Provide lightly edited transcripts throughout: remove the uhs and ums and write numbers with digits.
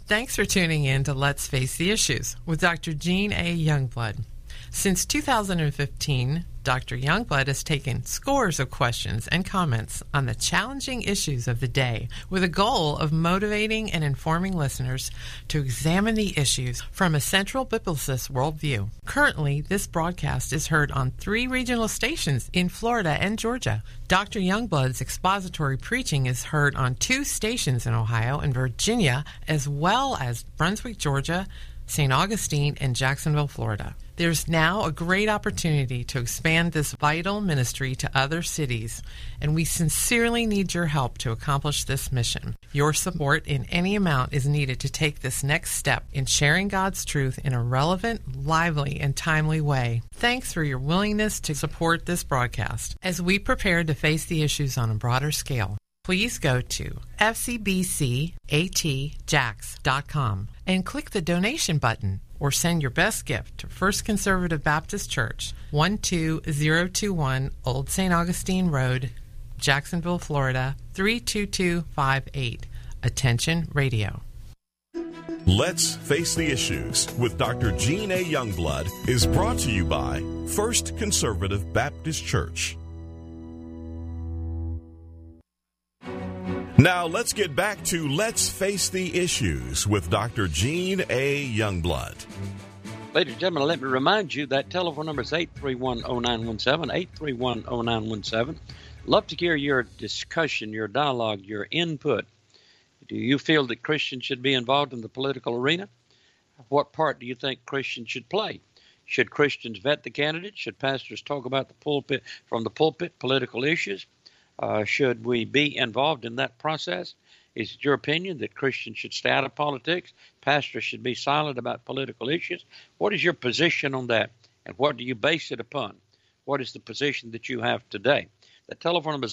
Thanks for tuning in to Let's Face the Issues with Dr. Jean A. Youngblood. Since 2015, Dr. Youngblood has taken scores of questions and comments on the challenging issues of the day with a goal of motivating and informing listeners to examine the issues from a central biblicist worldview. Currently, this broadcast is heard on 3 regional stations in Florida and Georgia. Dr. Youngblood's expository preaching is heard on 2 stations in Ohio and Virginia, as well as Brunswick, Georgia, St. Augustine, and Jacksonville, Florida. There's now a great opportunity to expand this vital ministry to other cities, and we sincerely need your help to accomplish this mission. Your support in any amount is needed to take this next step in sharing God's truth in a relevant, lively, and timely way. Thanks for your willingness to support this broadcast as we prepare to face the issues on a broader scale. Please go to fcbcatjax.com and click the donation button, or send your best gift to First Conservative Baptist Church, 12021 Old St. Augustine Road, Jacksonville, Florida, 32258. Attention Radio. Let's Face the Issues with Dr. Jean A. Youngblood is brought to you by First Conservative Baptist Church. Now let's get back to Let's Face the Issues with Dr. Jean A. Youngblood. Ladies and gentlemen, let me remind you that telephone number is 831-0917, 831-0917. Love to hear your discussion, your dialogue, your input. Do you feel that Christians should be involved in the political arena? What part do you think Christians should play? Should Christians vet the candidates? Should pastors talk about the pulpit, from the pulpit, political issues? Should we be involved in that process? Is it your opinion that Christians should stay out of politics? Pastors should be silent about political issues? What is your position on that? And what do you base it upon? What is the position that you have today? The telephone number is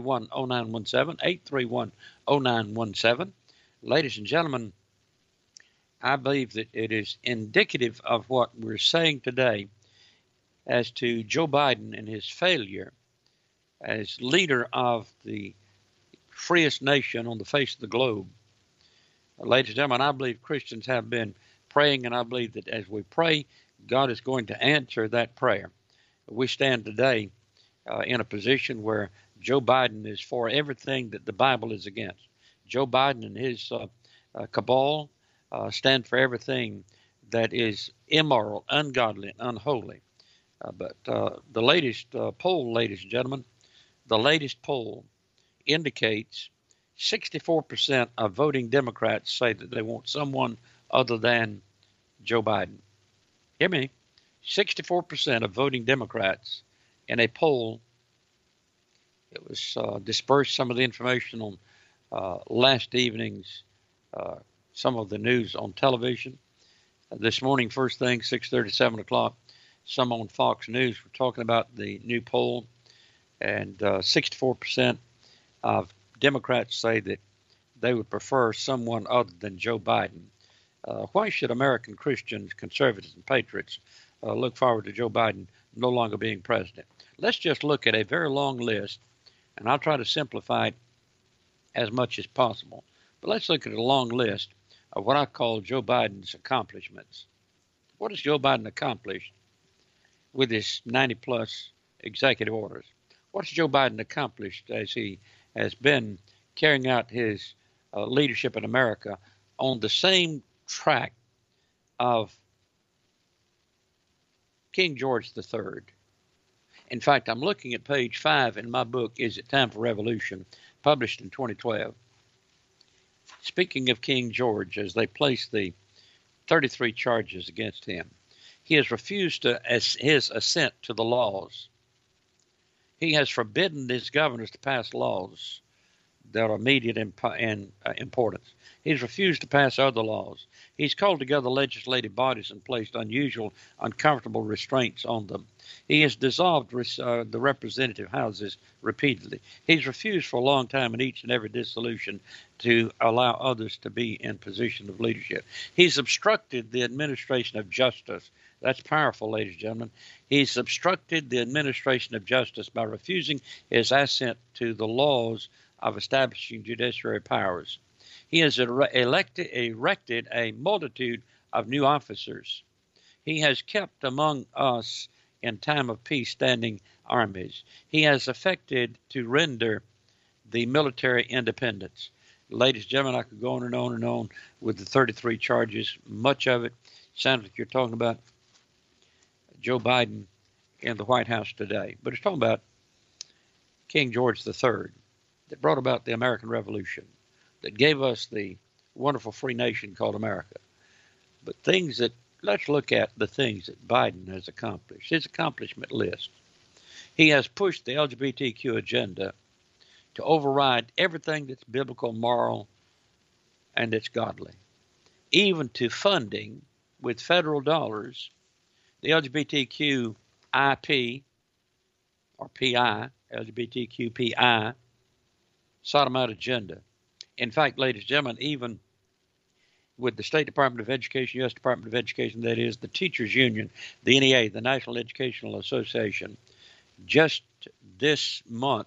831-0917, 831-0917. Ladies and gentlemen, I believe that it is indicative of what we're saying today as to Joe Biden and his failure as leader of the freest nation on the face of the globe. Ladies and gentlemen, I believe Christians have been praying, and I believe that as we pray, God is going to answer that prayer. We stand today in a position where Joe Biden is for everything that the Bible is against. Joe Biden and his cabal stand for everything that is immoral, ungodly, and unholy. But the latest poll, ladies and gentlemen, the latest poll indicates 64% of voting Democrats say that they want someone other than Joe Biden. Hear me? 64% of voting Democrats in a poll. It was dispersed, some of the information on last evening's, some of the news on television. This morning, first thing, 6:30, 7 o'clock, some on Fox News were talking about the new poll. And 64% of Democrats say that they would prefer someone other than Joe Biden. Why should American Christians, conservatives, and patriots look forward to Joe Biden no longer being president? Let's just look at a very long list, and I'll try to simplify it as much as possible. But let's look at a long list of what I call Joe Biden's accomplishments. What has Joe Biden accomplished with his 90-plus executive orders? What's Joe Biden accomplished as he has been carrying out his leadership in America on the same track of King George III? In fact, I'm looking at page 5 in my book, Is It Time for Revolution, published in 2012. Speaking of King George, as they place the 33 charges against him, he has refused his assent to the laws. He has forbidden his governors to pass laws that are immediate in importance. He's refused to pass other laws. He's called together legislative bodies and placed unusual, uncomfortable restraints on them. He has dissolved the representative houses repeatedly. He's refused for a long time in each and every dissolution to allow others to be in position of leadership. He's obstructed the administration of justice. That's powerful, ladies and gentlemen. He's obstructed the administration of justice by refusing his assent to the laws of establishing judiciary powers. He has erected a multitude of new officers. He has kept among us in time of peace standing armies. He has effected to render the military independence. Ladies and gentlemen, I could go on and on and on with the 33 charges. Much of it sounds like you're talking about Joe Biden in the White House today. But it's talking about King George III that brought about the American Revolution, that gave us the wonderful free nation called America. But let's look at the things that Biden has accomplished, his accomplishment list. He has pushed the LGBTQ agenda to override everything that's biblical, moral, and that's godly, even to funding with federal dollars the LGBTQ IP or PI, LGBTQ PI, sodomite agenda. In fact, ladies and gentlemen, even with the State Department of Education, U.S. Department of Education, that is the Teachers Union, the NEA, the National Educational Association, just this month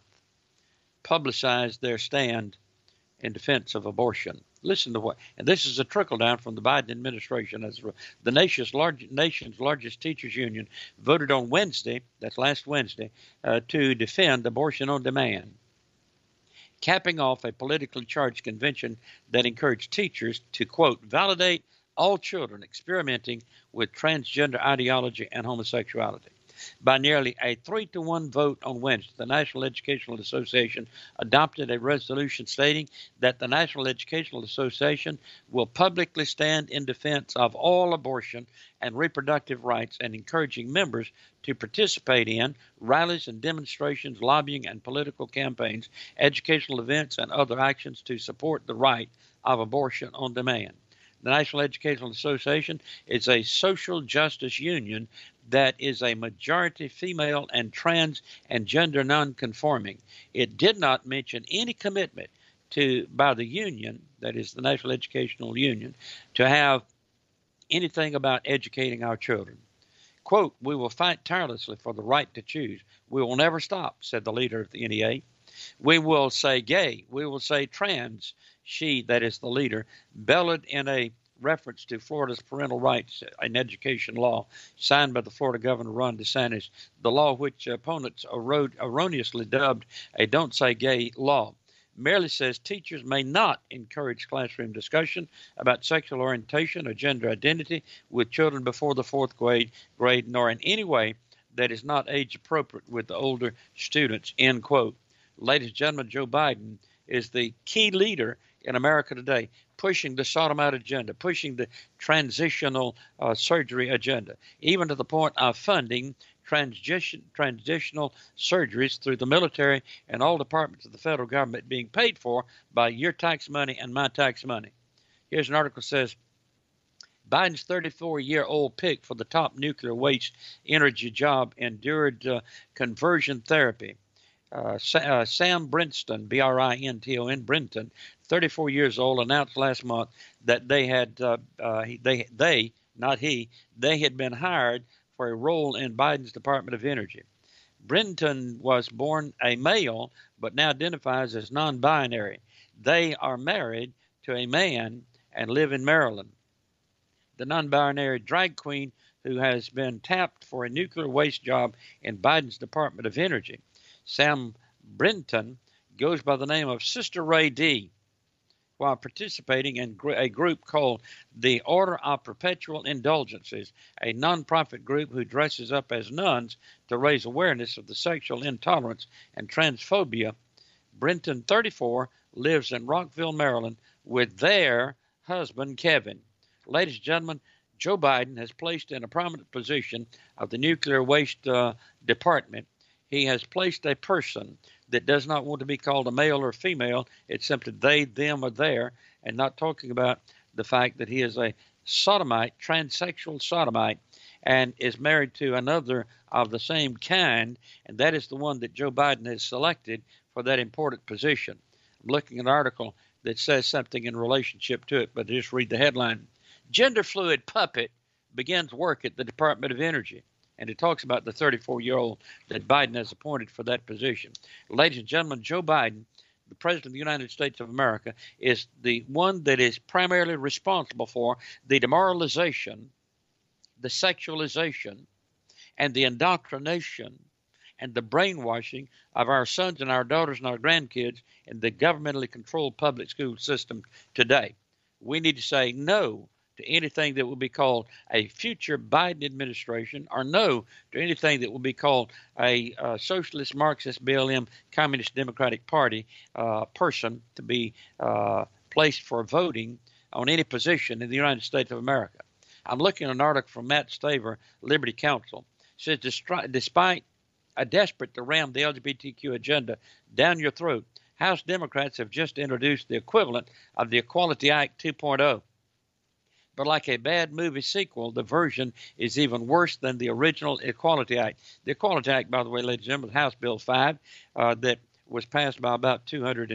publicized their stand in defense of abortion. Listen to what, and this is a trickle down from the Biden administration. As the nation's largest teachers union voted on Wednesday, that's last Wednesday, to defend abortion on demand, capping off a politically charged convention that encouraged teachers to, quote, validate all children experimenting with transgender ideology and homosexuality. By nearly a 3-to-1 vote on Wednesday, the National Educational Association adopted a resolution stating that the National Educational Association will publicly stand in defense of all abortion and reproductive rights and encouraging members to participate in rallies and demonstrations, lobbying and political campaigns, educational events, and other actions to support the right of abortion on demand. The National Educational Association is a social justice union that is a majority female and trans and gender nonconforming. It did not mention any commitment by the union, that is the National Educational Union, to have anything about educating our children. Quote, we will fight tirelessly for the right to choose. We will never stop, said the leader of the NEA. We will say gay. We will say trans. She, that is the leader, bellowed in a reference to Florida's parental rights and education law signed by the Florida Governor Ron DeSantis, the law which opponents erroneously dubbed a Don't Say Gay law. Merely says teachers may not encourage classroom discussion about sexual orientation or gender identity with children before the fourth grade, nor in any way that is not age appropriate with the older students, end quote. Ladies and gentlemen, Joe Biden is the key leader in America today, pushing the sodomite agenda, pushing the transitional surgery agenda, even to the point of funding transitional surgeries through the military and all departments of the federal government being paid for by your tax money and my tax money. Here's an article that says, Biden's 34-year-old pick for the top nuclear waste energy job endured conversion therapy. Sam Brinton, B-R-I-N-T-O-N, Brinton, 34 years old, announced last month that they had, they had been hired for a role in Biden's Department of Energy. Brinton was born a male, but now identifies as non-binary. They are married to a man and live in Maryland. The non-binary drag queen who has been tapped for a nuclear waste job in Biden's Department of Energy. Sam Brinton goes by the name of Sister Ray D. while participating in a group called the Order of Perpetual Indulgences, a nonprofit group who dresses up as nuns to raise awareness of the sexual intolerance and transphobia. Brinton, 34, lives in Rockville, Maryland, with their husband, Kevin. Ladies and gentlemen, Joe Biden has placed in a prominent position of the nuclear waste department. He has placed a person that does not want to be called a male or female. It's simply they, them, or their, and not talking about the fact that he is a sodomite, transsexual sodomite, and is married to another of the same kind, and that is the one that Joe Biden has selected for that important position. I'm looking at an article that says something in relationship to it, but just read the headline. Gender fluid puppet begins work at the Department of Energy. And it talks about the 34-year-old that Biden has appointed for that position. Ladies and gentlemen, Joe Biden, the President of the United States of America, is the one that is primarily responsible for the demoralization, the sexualization, and the indoctrination and the brainwashing of our sons and our daughters and our grandkids in the governmentally controlled public school system today. We need to say no to anything that will be called a future Biden administration, or no to anything that will be called a socialist, Marxist, BLM, Communist Democratic Party person to be placed for voting on any position in the United States of America. I'm looking at an article from Matt Staver, Liberty Counsel. It says, despite a desperate to ram the LGBTQ agenda down your throat, House Democrats have just introduced the equivalent of the Equality Act 2.0. But like a bad movie sequel, the version is even worse than the original Equality Act. The Equality Act, by the way, ladies and gentlemen, House Bill 5, that was passed by about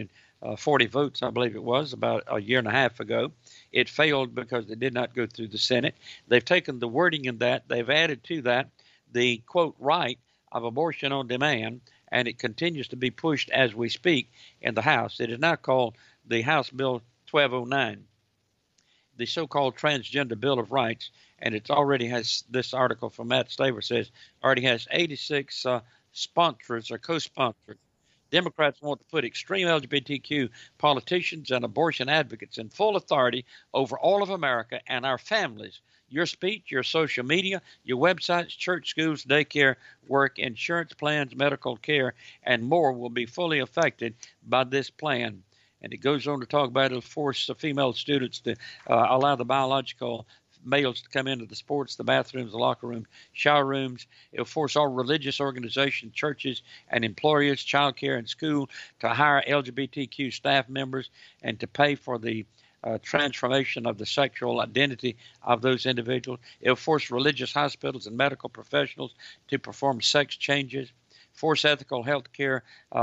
240 votes, I believe it was, about a year and a half ago. It failed because it did not go through the Senate. They've taken the wording in that, they've added to that the, quote, right of abortion on demand, and it continues to be pushed as we speak in the House. It is now called the House Bill 1209. The so-called Transgender Bill of Rights, and it already has, this article from Matt Staver says, already has 86 sponsors or co-sponsors. Democrats want to put extreme LGBTQ politicians and abortion advocates in full authority over all of America and our families. Your speech, your social media, your websites, church, schools, daycare, work, insurance plans, medical care, and more will be fully affected by this plan. And it goes on to talk about it'll force the female students to allow the biological males to come into the sports, the bathrooms, the locker rooms, shower rooms. It'll force all religious organizations, churches, and employers, child care, and school to hire LGBTQ staff members and to pay for the transformation of the sexual identity of those individuals. It'll force religious hospitals and medical professionals to perform sex changes, force ethical health care.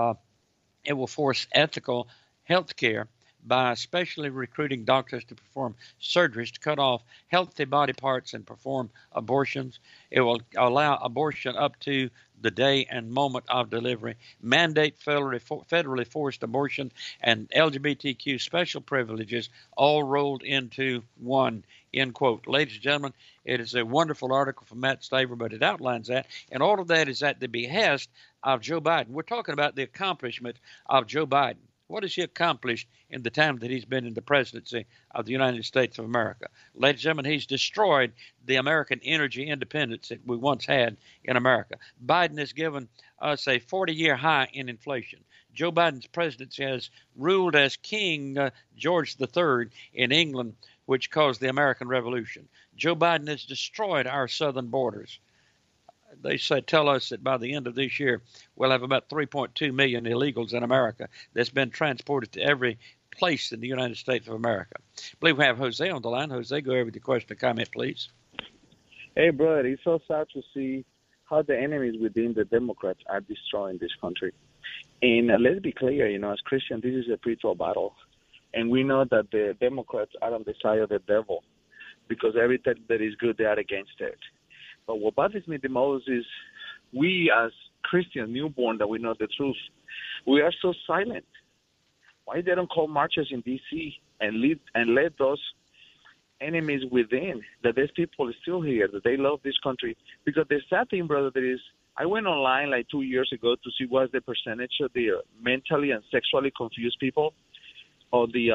It will force ethical health care by especially recruiting doctors to perform surgeries to cut off healthy body parts and perform abortions. It will allow abortion up to the day and moment of delivery, mandate federally forced abortion, and LGBTQ special privileges all rolled into one, end quote. Ladies and gentlemen, it is a wonderful article from Matt Staver, but it outlines that, and all of that is at the behest of Joe Biden. We're talking about the accomplishment of Joe Biden. What has he accomplished in the time that he's been in the presidency of the United States of America? Ladies and gentlemen, he's destroyed the American energy independence that we once had in America. Biden has given us a 40-year high in inflation. Joe Biden's presidency has ruled as King George III in England, which caused the American Revolution. Joe Biden has destroyed our southern borders. They tell us that by the end of this year, we'll have about 3.2 million illegals in America that's been transported to every place in the United States of America. I believe we have Jose on the line. Jose, go over with your question or comment, please. Hey, brother, it's so sad to see how the enemies within the Democrats are destroying this country. And let's be clear, as Christians, this is a spiritual battle. And we know that the Democrats are on the side of the devil because everything that is good, they are against it. But what bothers me the most is we as Christians, newborn, that we know the truth, we are so silent. Why they don't call marches in D.C. and let those enemies within, that there's people still here, that they love this country? Because the sad thing, brother, there is, I went online like 2 years ago to see what's the percentage of the mentally and sexually confused people, or the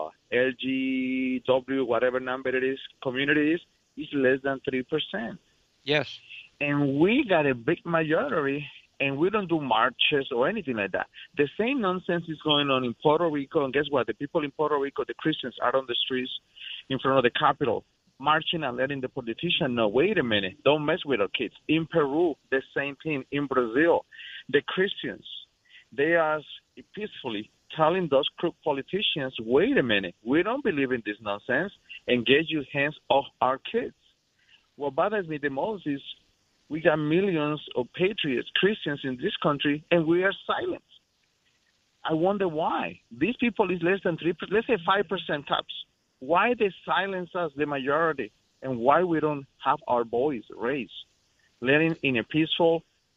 LGW, whatever number it is, community is less than 3%. Yes. And we got a big majority, and we don't do marches or anything like that. The same nonsense is going on in Puerto Rico, and guess what? The people in Puerto Rico, the Christians, are on the streets in front of the Capitol, marching and letting the politician know, wait a minute, don't mess with our kids. In Peru, the same thing. In Brazil, the Christians, they are peacefully telling those crook politicians, wait a minute, we don't believe in this nonsense, and get your hands off our kids. What bothers me the most is we got millions of patriots, Christians in this country, and we are silent. I wonder why. These people is less than 3%, let's say 5% tops. Why they silence us, the majority, and why we don't have our boys raised, letting in a peaceful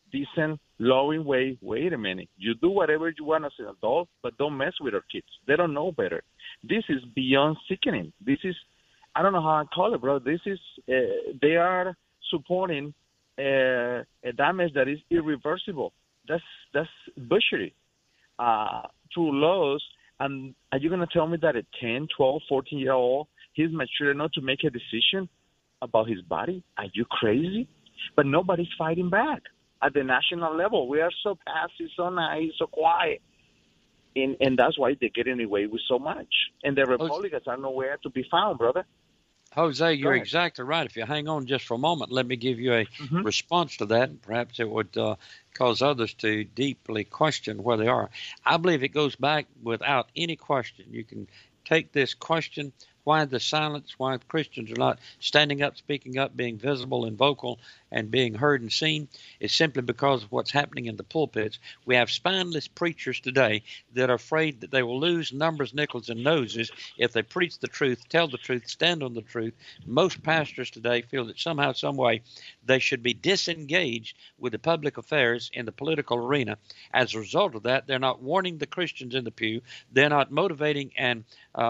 decent, loving way. Wait a minute. You do whatever you want as an adult, but don't mess with our kids. They don't know better. This is beyond sickening. This is, I don't know how I call it, bro. This is, they are supporting a damage that is irreversible. That's butchery through laws. And are you going to tell me that a 10, 12, 14-year-old, he's mature enough to make a decision about his body? Are you crazy? But nobody's fighting back. At the national level, we are so passive, so nice, so quiet. And that's why they're getting away with so much. And the Republicans are nowhere to be found, brother. Jose, you're exactly right. If you hang on just for a moment, let me give you a response to that, and perhaps it would cause others to deeply question where they are. I believe it goes back without any question. You can take this question, why the silence, why Christians are not standing up, speaking up, being visible and vocal, and being heard and seen, is simply because of what's happening in the pulpits. We have spineless preachers today that are afraid that they will lose numbers, nickels, and noses if they preach the truth, tell the truth, stand on the truth. Most pastors today feel that somehow, some way, they should be disengaged with the public affairs in the political arena. As a result of that, they're not warning the Christians in the pew. They're not motivating and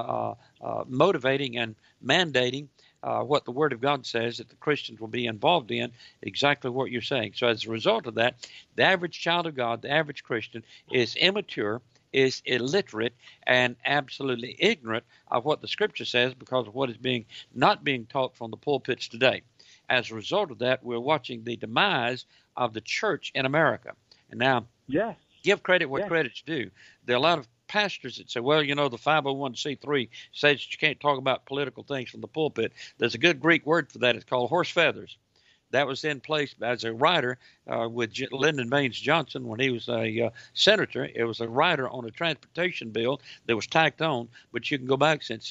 mandating what the Word of God says that the Christians will be involved in, exactly what you're saying. So as a result of that, the average child of God, the average Christian, is immature, is illiterate, and absolutely ignorant of what the Scripture says because of what is not being taught from the pulpits today. As a result of that, we're watching the demise of the church in America. And now, give credit what credit's due. There are a lot of pastors that say, well, you know, the 501c3 says that you can't talk about political things from the pulpit. There's a good Greek word for that. It's called horse feathers. That was in place as a writer with Lyndon Baines Johnson when he was a senator. It was a writer on a transportation bill that was tacked on, but you can go back since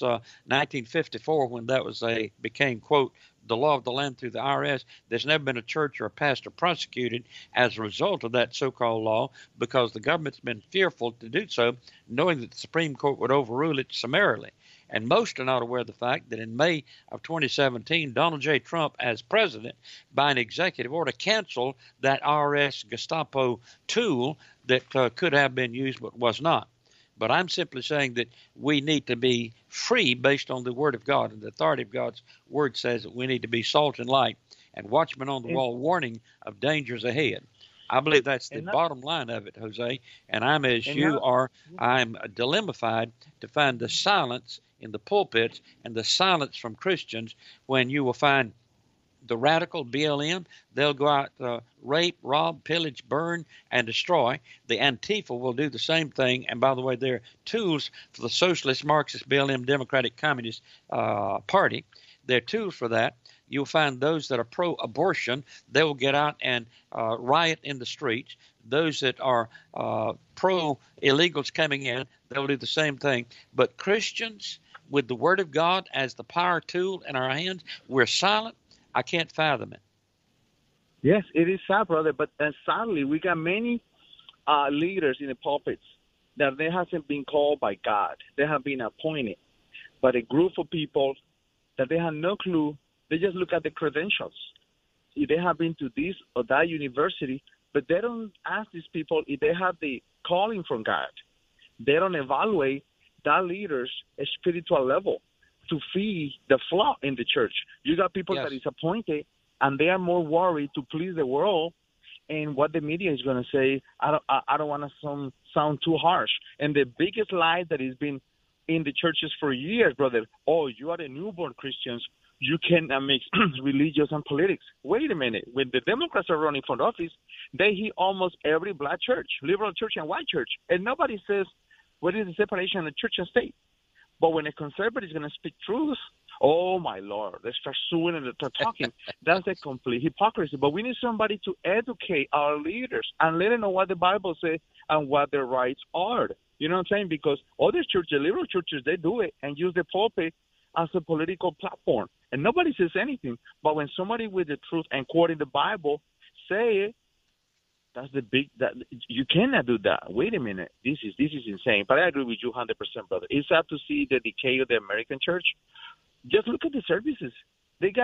1954 when that became, quote, the law of the land through the IRS. There's never been a church or a pastor prosecuted as a result of that so-called law because the government's been fearful to do so, knowing that the Supreme Court would overrule it summarily. And most are not aware of the fact that in May of 2017, Donald J. Trump, as president, by an executive order, canceled that IRS Gestapo tool that could have been used but was not. But I'm simply saying that we need to be free based on the Word of God, and the authority of God's Word says that we need to be salt and light and watchmen on the wall warning of dangers ahead. I believe that's the bottom line of it, Jose, and I'm as you are. I'm dilemmified to find the silence in the pulpits and the silence from Christians when you will find the radical BLM, they'll go out, rape, rob, pillage, burn, and destroy. The Antifa will do the same thing. And by the way, they're tools for the Socialist, Marxist, BLM, Democratic, Communist Party. They're tools for that. You'll find those that are pro-abortion, they will get out and riot in the streets. Those that are pro-illegals coming in, they'll do the same thing. But Christians, with the Word of God as the power tool in our hands, we're silent. I can't fathom it. Yes, it is sad, brother. But sadly, we got many leaders in the pulpits that they haven't been called by God. They have been appointed by a group of people that they have no clue. They just look at the credentials. They have been to this or that university, but they don't ask these people if they have the calling from God. They don't evaluate that leader's spiritual level to feed the flock in the church. You got people that is appointed, and they are more worried to please the world and what the media is going to say. I don't want to sound too harsh. And the biggest lie that has been in the churches for years, brother, you are the newborn Christians. You cannot mix religious and politics. Wait a minute. When the Democrats are running for office, they hit almost every black church, liberal church and white church. And nobody says, what is the separation of church and state? But when a conservative is going to speak truth, oh, my Lord, they start suing and they start talking. That's a complete hypocrisy. But we need somebody to educate our leaders and let them know what the Bible says and what their rights are. You know what I'm saying? Because other churches, liberal churches, they do it and use the pulpit as a political platform. And nobody says anything. But when somebody with the truth and quoting the Bible say it, that's that you cannot do that. Wait a minute. This is insane. But I agree with you 100%, brother. It's sad to see the decay of the American church. Just look at the services. They got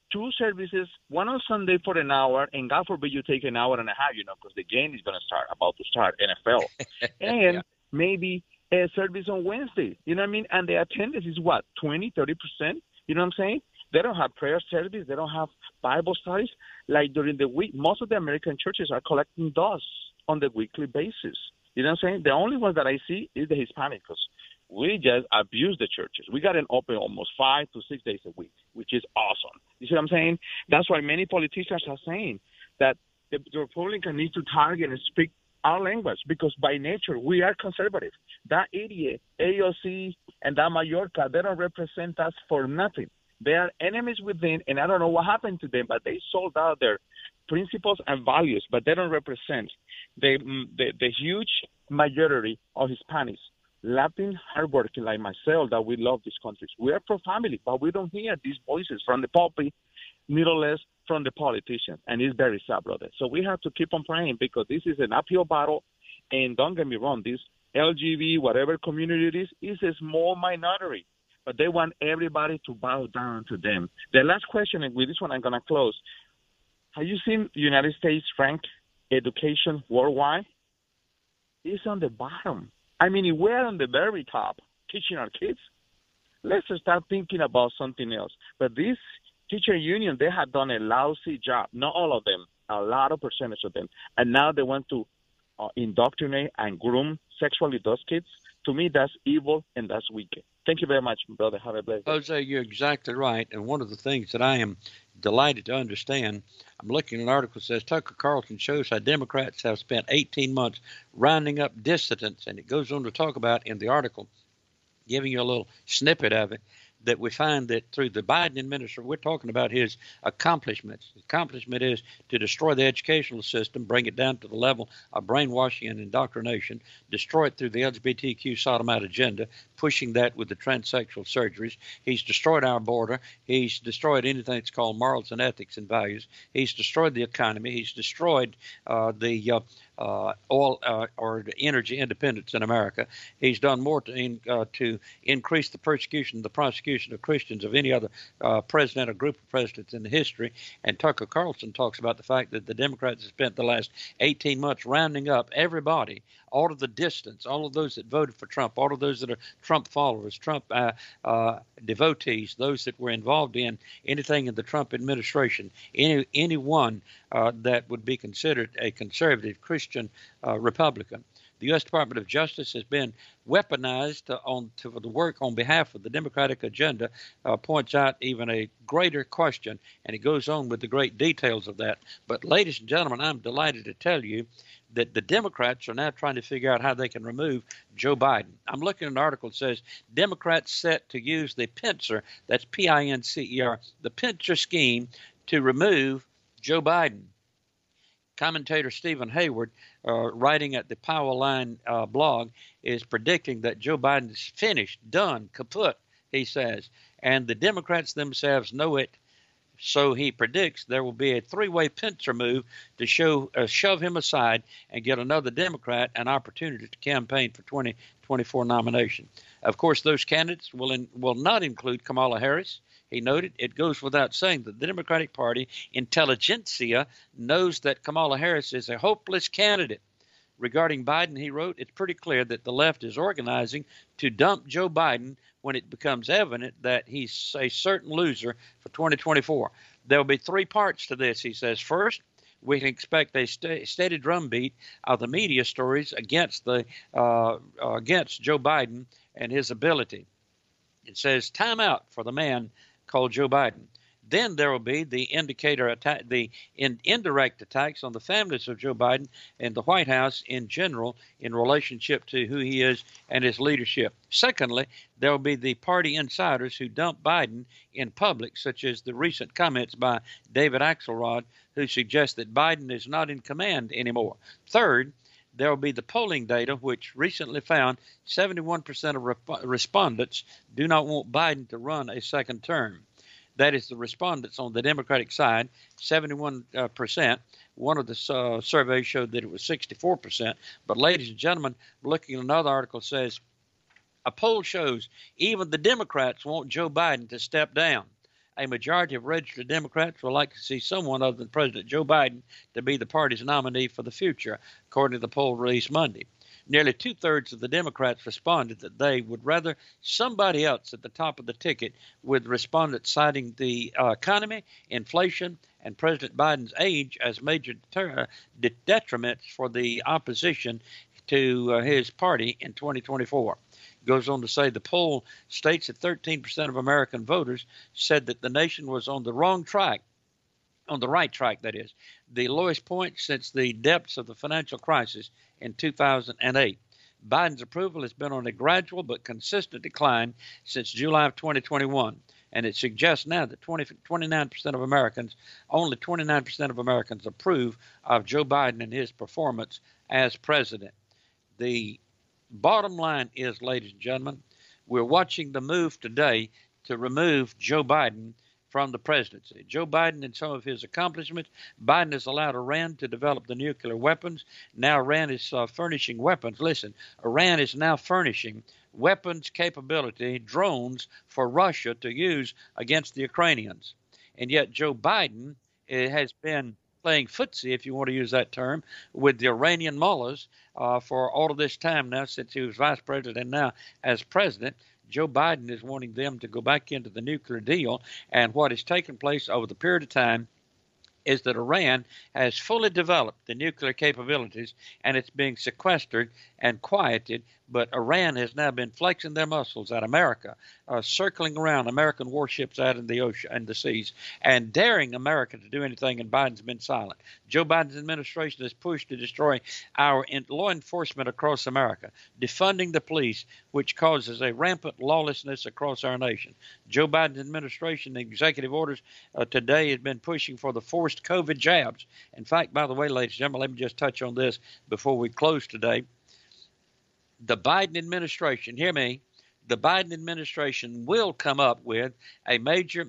2 services, one on Sunday for an hour, and God forbid you take an hour and a half, because the game is about to start, NFL. And Yeah. maybe a service on Wednesday, you know what I mean? And the attendance is what, 20, 30%? You know what I'm saying? They don't have prayer service. They don't have Bible studies. Like during the week, most of the American churches are collecting dust on the weekly basis. You know what I'm saying? The only ones that I see is the Hispanic, because we just abuse the churches. We got an open almost 5 to 6 days a week, which is awesome. You see what I'm saying? That's why many politicians are saying that the Republicans need to target and speak our language, because by nature we are conservative. That idiot, AOC, and that Mallorca, they don't represent us for nothing. They are enemies within, and I don't know what happened to them, but they sold out their principles and values, but they don't represent the huge majority of Hispanics, Latin, hardworking like myself, that we love these countries. We are pro-family, but we don't hear these voices from the pulpit, nevertheless from the politicians, and it's very sad, brother. So we have to keep on praying, because this is an uphill battle, and don't get me wrong, this LGBT, whatever community it is a small minority, but they want everybody to bow down to them. The last question, and with this one I'm going to close. Have you seen United States rank education worldwide? It's on the bottom. I mean, if we're on the very top teaching our kids, let's start thinking about something else. But this teacher union, they have done a lousy job. Not all of them, a lot of percentage of them. And now they want to indoctrinate and groom sexually those kids. To me, that's evil and that's wicked. Thank you very much, brother. Have a blessed day. Jose, you're exactly right. And one of the things that I am delighted to understand, I'm looking at an article that says Tucker Carlson shows how Democrats have spent 18 months rounding up dissidents. And it goes on to talk about in the article, giving you a little snippet of it, that we find that through the Biden administration, we're talking about his accomplishments. The accomplishment is to destroy the educational system, bring it down to the level of brainwashing and indoctrination, destroy it through the LGBTQ sodomite agenda, pushing that with the transsexual surgeries. He's destroyed our border. He's destroyed anything that's called morals and ethics and values. He's destroyed the economy. He's destroyed the oil or the energy independence in America. He's done more to increase the persecution, the prosecution of Christians of any other president or group of presidents in the history. And Tucker Carlson talks about the fact that the Democrats have spent the last 18 months rounding up everybody, all of the dissidents, all of those that voted for Trump, all of those that are Trump followers, Trump devotees, those that were involved in anything in the Trump administration, anyone that would be considered a conservative Christian Republican. The U.S. Department of Justice has been weaponized for the work on behalf of the Democratic agenda, points out even a greater question, and it goes on with the great details of that. But, ladies and gentlemen, I'm delighted to tell you that the Democrats are now trying to figure out how they can remove Joe Biden. I'm looking at an article that says Democrats set to use the Pincer, that's P-I-N-C-E-R, the Pincer scheme to remove Joe Biden. Commentator Stephen Hayward, writing at the Power Line blog, is predicting that Joe Biden is finished, done, kaput, he says. And the Democrats themselves know it. So he predicts there will be a three-way pincer move to shove him aside and get another Democrat an opportunity to campaign for 2024 nomination. Of course, those candidates will not include Kamala Harris. He noted, it goes without saying that the Democratic Party intelligentsia knows that Kamala Harris is a hopeless candidate. Regarding Biden, he wrote, it's pretty clear that the left is organizing to dump Joe Biden when it becomes evident that he's a certain loser for 2024. There will be three parts to this, he says. First, we can expect a steady drumbeat of the media stories against Joe Biden and his ability. It says, time out for the man called Joe Biden. Then there will be the indirect attacks on the families of Joe Biden and the White House in general in relationship to who he is and his leadership. Secondly, there will be the party insiders who dump Biden in public, such as the recent comments by David Axelrod, who suggest that Biden is not in command anymore. Third, there will be the polling data, which recently found 71% of respondents do not want Biden to run a second term. That is the respondents on the Democratic side, 71%. One of the surveys showed that it was 64%. But, ladies and gentlemen, looking at another article says, a poll shows even the Democrats want Joe Biden to step down. a majority of registered Democrats would like to see someone other than President Joe Biden to be the party's nominee for the future, according to the poll released Monday. Nearly two-thirds of the Democrats responded that they would rather somebody else at the top of the ticket, with respondents citing the economy, inflation, and President Biden's age as major detriments for the opposition to his party in 2024. Goes on to say the poll states that 13% of American voters said that the nation was on the wrong track, on the right track, that is, the lowest point since the depths of the financial crisis in 2008. Biden's approval has been on a gradual but consistent decline since July of 2021, and it suggests now that 29% of Americans, only 29% of Americans approve of Joe Biden and his performance as president. The bottom line is, ladies and gentlemen, we're watching the move today to remove Joe Biden from the presidency. Joe Biden and some of his accomplishments. Biden has allowed Iran to develop the nuclear weapons. Now Iran is furnishing weapons. Listen, Iran is now furnishing weapons capability, drones for Russia to use against the Ukrainians. And yet Joe Biden has been playing footsie, if you want to use that term, with the Iranian mullahs for all of this time now, since he was vice president and now as president. Joe Biden is wanting them to go back into the nuclear deal, and what has taken place over the period of time is that Iran has fully developed the nuclear capabilities, and it's being sequestered and quieted, but Iran has now been flexing their muscles at America, circling around American warships out in the ocean and the seas, and daring America to do anything, and Biden's been silent. Joe Biden's administration has pushed to destroy our law enforcement across America, defunding the police, which causes a rampant lawlessness across our nation. Joe Biden's administration, executive orders today, has been pushing for the forced COVID jabs. In fact, by the way, ladies and gentlemen, let me just touch on this before we close today. The Biden administration, hear me, the Biden administration will come up with a major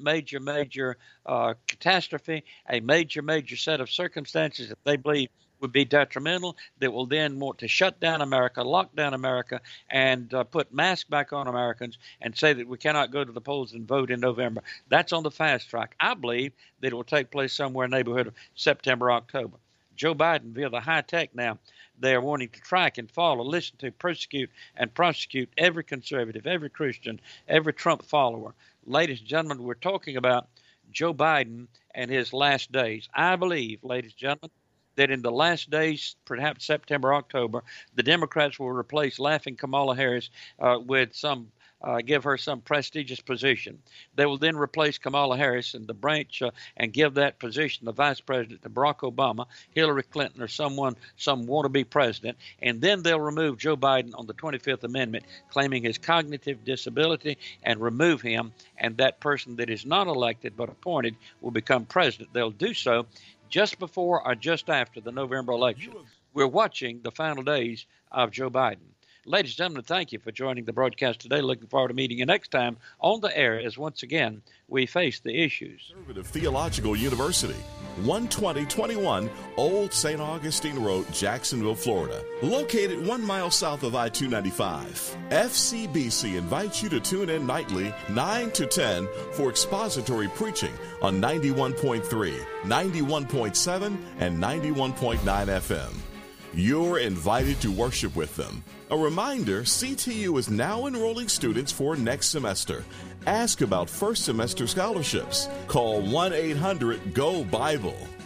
catastrophe, a major set of circumstances that they believe would be detrimental, that will then want to shut down America, lock down America, and put masks back on Americans and say that we cannot go to the polls and vote in November. That's on the fast track. I believe that it will take place somewhere in the neighborhood of September, October. Joe Biden, via the high tech now, they are wanting to track and follow, listen to, persecute, and prosecute every conservative, every Christian, every Trump follower. Ladies and gentlemen, we're talking about Joe Biden and his last days. I believe, ladies and gentlemen, that in the last days, perhaps September, October, the Democrats will replace laughing Kamala Harris with give her some prestigious position. They will then replace Kamala Harris in the branch and give that position, the vice president, to Barack Obama, Hillary Clinton, or some wannabe president. And then they'll remove Joe Biden on the 25th Amendment, claiming his cognitive disability, and remove him. And that person that is not elected but appointed will become president. They'll do so just before or just after the November election. We're watching the final days of Joe Biden. Ladies and gentlemen, thank you for joining the broadcast today. Looking forward to meeting you next time on the air as once again we face the issues. Conservative Theological University, 12021 Old St. Augustine Road, Jacksonville, Florida. Located 1 mile south of I-295. FCBC invites you to tune in nightly 9 to 10 for expository preaching on 91.3, 91.7, and 91.9 FM. You're invited to worship with them. A reminder, CTU is now enrolling students for next semester. Ask about first semester scholarships. Call 1-800-GO-BIBLE.